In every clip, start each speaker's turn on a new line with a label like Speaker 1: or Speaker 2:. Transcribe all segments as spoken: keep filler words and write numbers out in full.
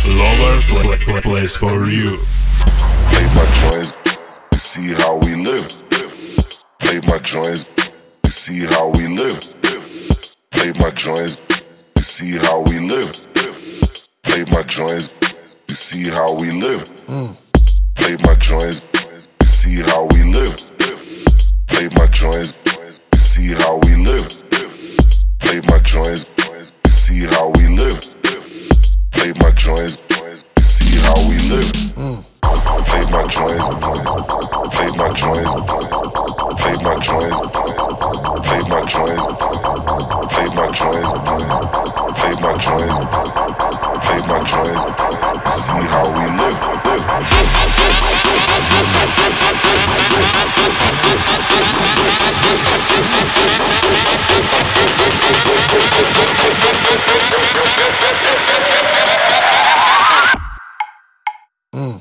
Speaker 1: Lover play, play, plays for you.
Speaker 2: Play my joints to see how we live. Play my joints to see how we live. Play my joints to see how we live. Play my joints to see how we live. Play my joints to see how we live. Play my joints to see how we live. Play my joints to see how we live. Play my joints to see how we live. Play my joints, play my joints, play my joints, play my joints, play my joints, play my joints, play my joints, see how we live, live, live, Mm.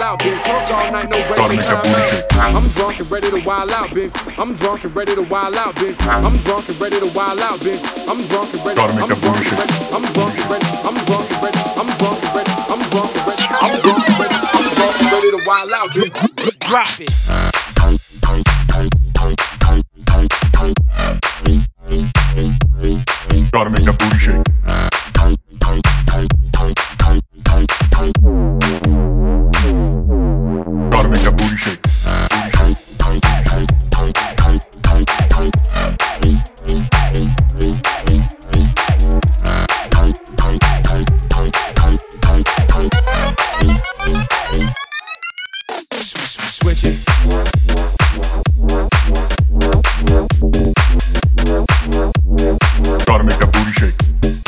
Speaker 3: out, bitch. Work all night, no break, no time out. I'm drunk and ready to wild out, bitch. I'm drunk and ready to wild out, bitch. I'm drunk and ready to wild out, bitch. I'm drunk and ready. I'm drunk and ready. I'm drunk and ready. I'm drunk and ready. I'm drunk and ready. I'm drunk and ready. I'm drunk and ready. I'm drunk and ready to wild out, bitch. Drop it.
Speaker 1: Gotta make that booty shake. Gotta make that booty shake.
Speaker 3: Switch it.
Speaker 1: Gotta make that booty shake.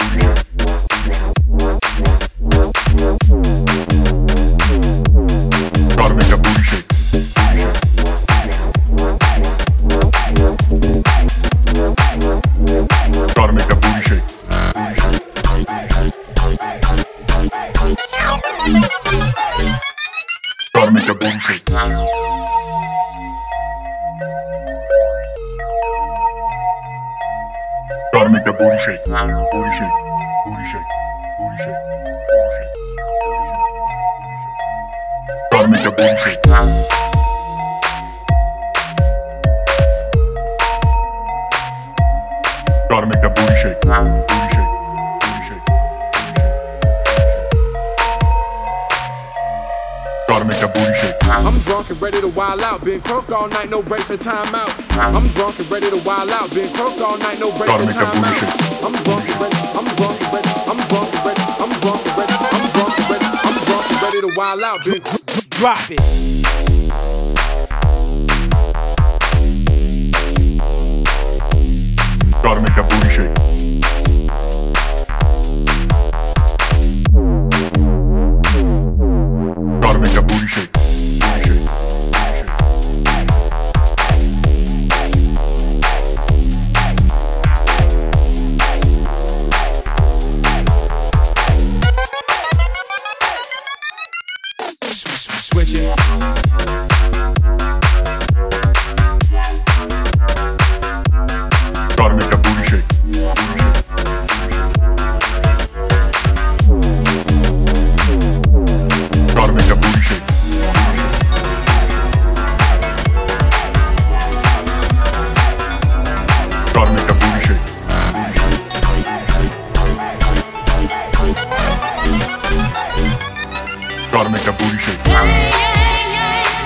Speaker 1: Gotta make that booty shake. Gotta make that booty shake. Gotta make that booty shake. Gotta make that booty shake. Booty shake. Booty shake. Booty shake. Booty shake. Gotta make that booty shake. Gotta make that booty shake. Booty shake. Booty shake. Gotta make that booty shake.
Speaker 3: I'm drunk and ready to wild out, been croaked all night, no breaks or time out. I'm drunk and ready to wild out, been croaked all night, no breaks or time out. I'm drunk and ready, I'm drunk and ready, I'm drunk and ready, I'm drunk and ready, I'm drunk and ready, I'm drunk and ready to wild out, been drop it.
Speaker 1: Gotta make that booty shake. Gotta make that booty shake. Booty shake.
Speaker 3: Switch it.
Speaker 1: Gotta make that booty shake. Gotta make that booty shake. Gotta make that booty shake. Gotta make that booty shake.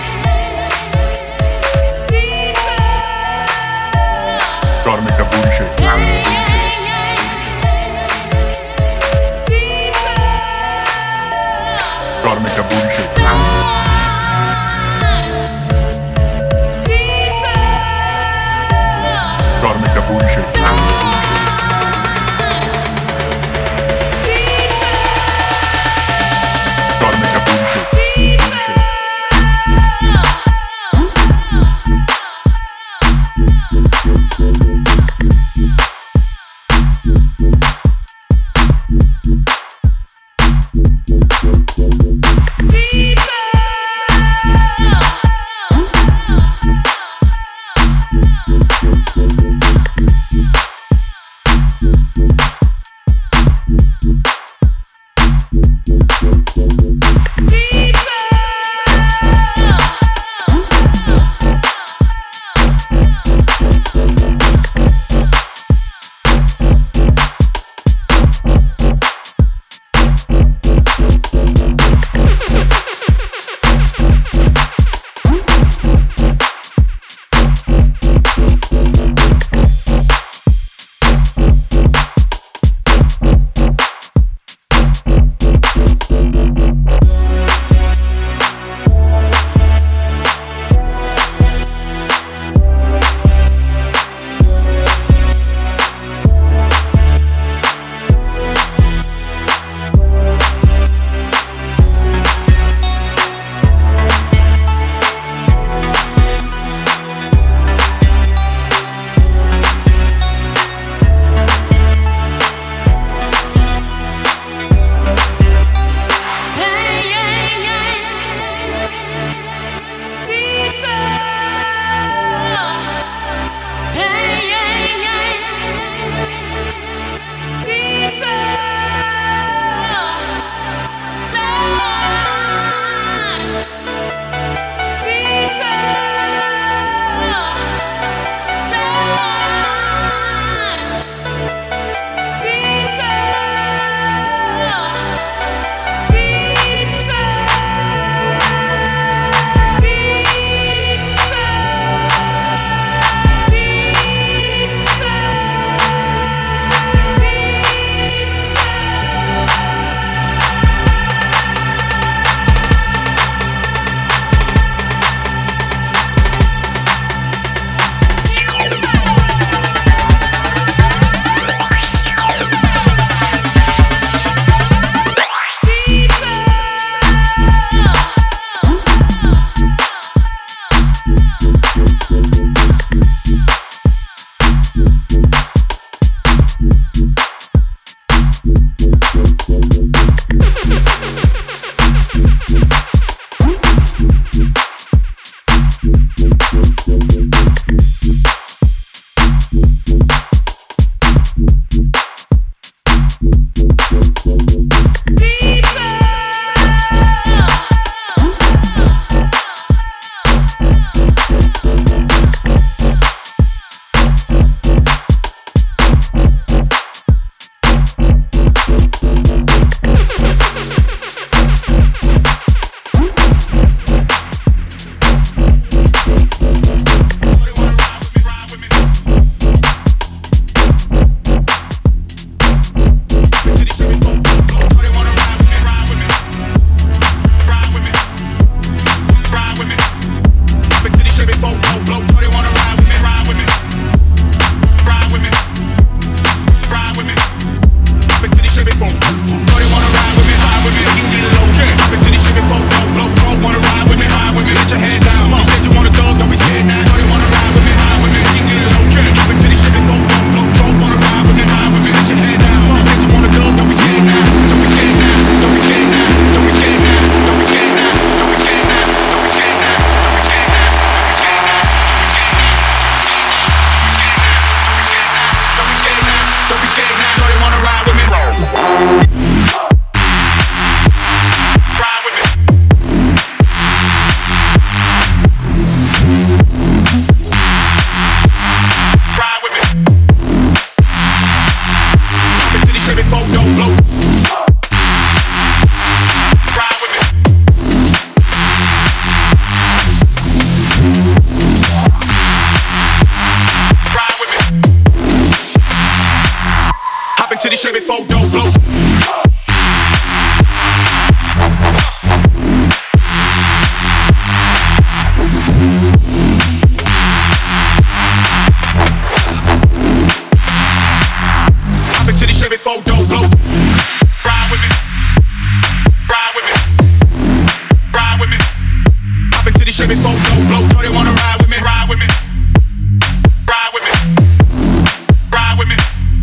Speaker 4: the Chevy four door, blow. Shorty wanna ride with me, ride with me, ride with me, ride with me,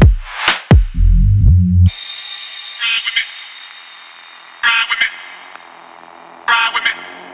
Speaker 4: ride with me, ride with me,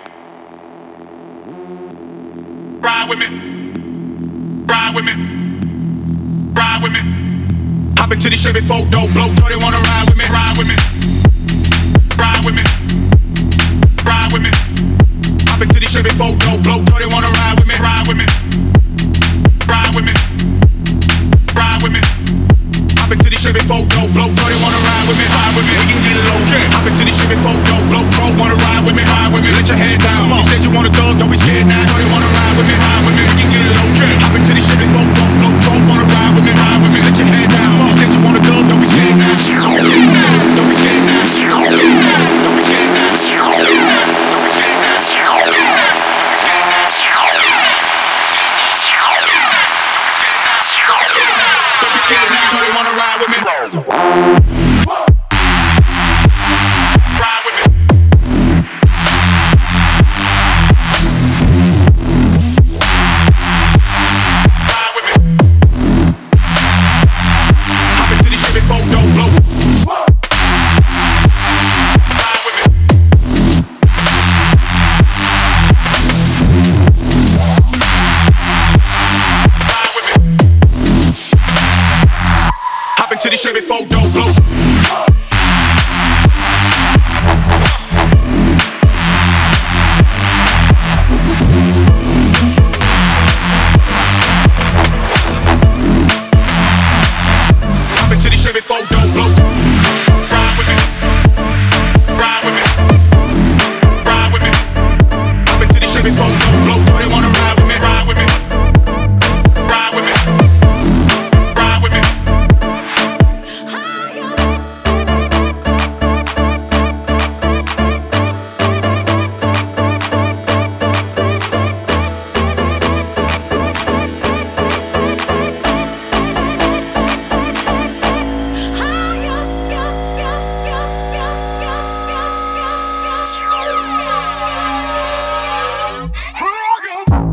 Speaker 4: ride with me, ride with me, ride with me. Hop into the Chevy four door, blow. Shorty wanna ride with me, ride with me, ride with me, ride with me. Hop into the Chevy four door, blow. Shorty wanna ride with me, ride with me, ride with me, ride with me. Hop into the Chevy four door, blow. Shorty wanna ride with me, ride with me. We can get low, yeah. Hop into the Chevy four door, blow. Pro wanna ride with me, ride with me. Let your head down. Come on. You said you wanna go, don't be scared now. Shorty wanna ride with me, ride with me. We can get low, yeah. Hop into the Chevy four door, blow. Pro wanna ride with me, ride with me. Let your head down. Come on. You said you wanna go, don't be scared now. Don't be scared now. Don't be scared now. Don't be scared now. Don't be scared now. Don't be scared now. Don't be scared now. Don't be scared now. Don't be scared now. Shorty wanna ride with me. Ride with me. Ride with me. Hop into the Chevy four door, blow. Ride with me. Ride with me. Hop into the Chevy four door, blow. Hop into the Chevy four door, blow. Ride with me. Ride with me. Ride with me. Hop into the Chevy four door, blow. Shorty wanna ride with me, ride with me. Ride with me. Ride with me.
Speaker 5: Higher.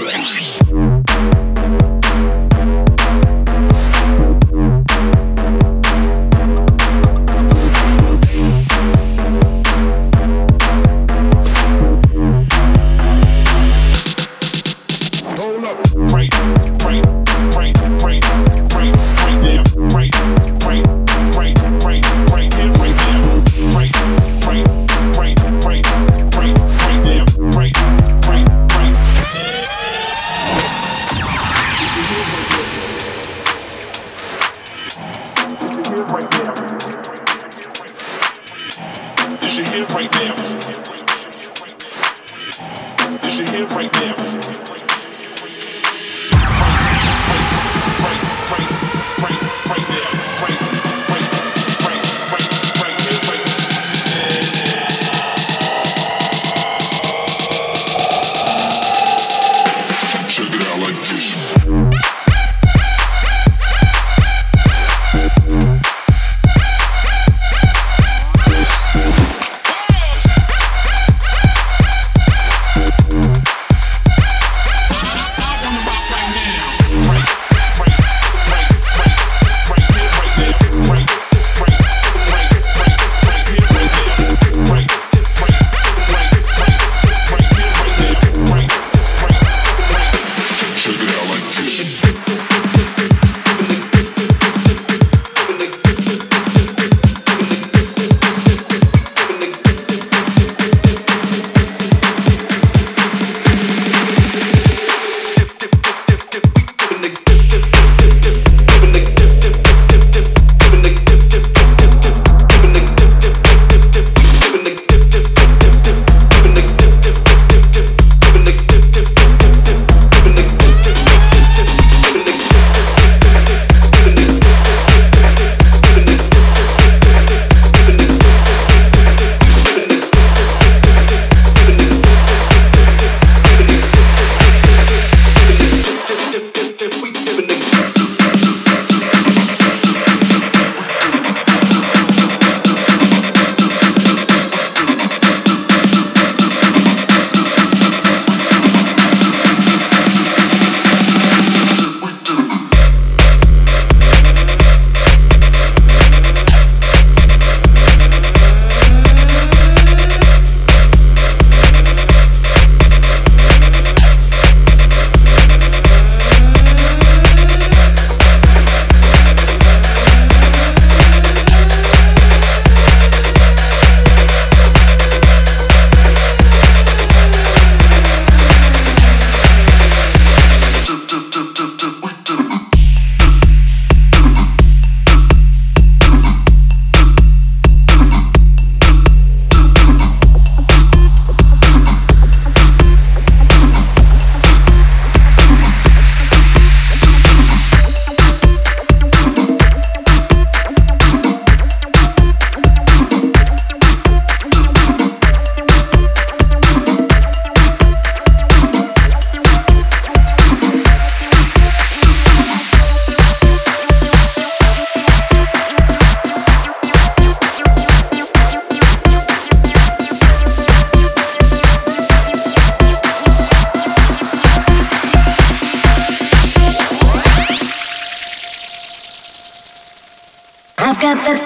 Speaker 5: I've got that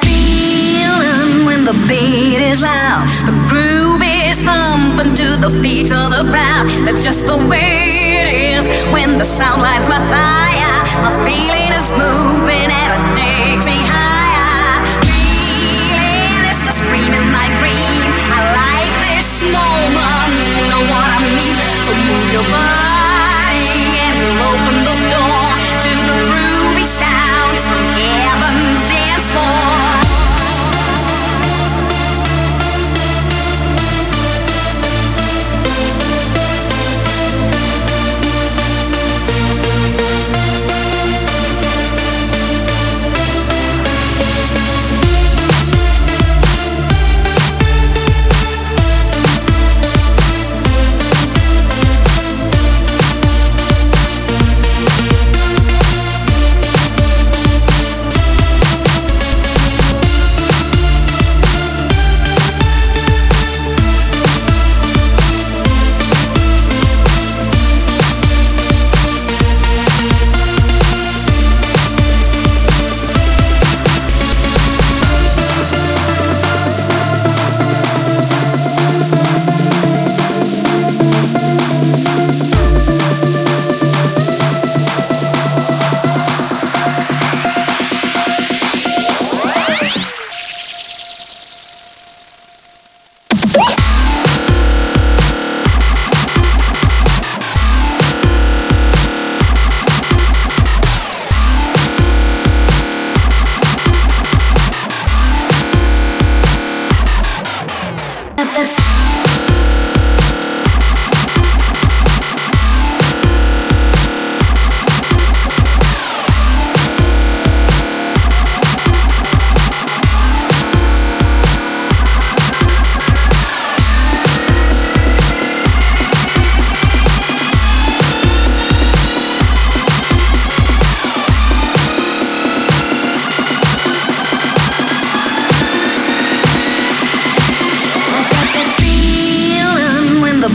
Speaker 5: feeling when the beat is loud, the groove is thumping to the feet of the crowd. That's just the way it is when the sound lights my fire. My feeling is moving and it takes me higher. Feeling is the scream in my dream. I like this moment, you know what I mean. So move your body and we'll open the door to the groovy sounds from heaven's dance floor.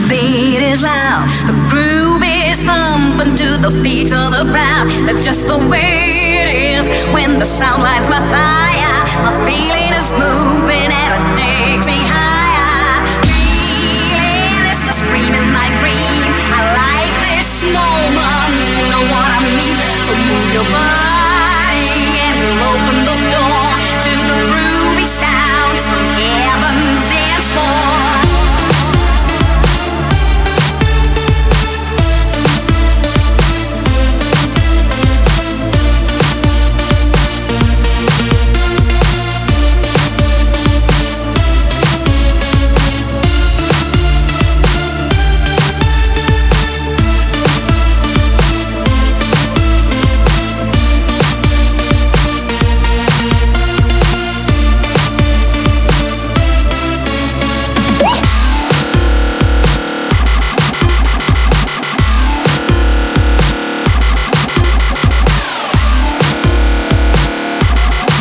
Speaker 5: beat is loud, the groove is thumping to the feet of the crowd. That's just the way it is when the sound lights my fire. My feeling is moving and it takes me higher. Feeling is the scream in my dream. I like this moment, you know what I mean. So move your body and you'll open the door to the groovy sounds from heaven's dance floor.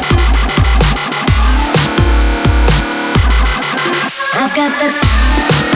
Speaker 5: I've got that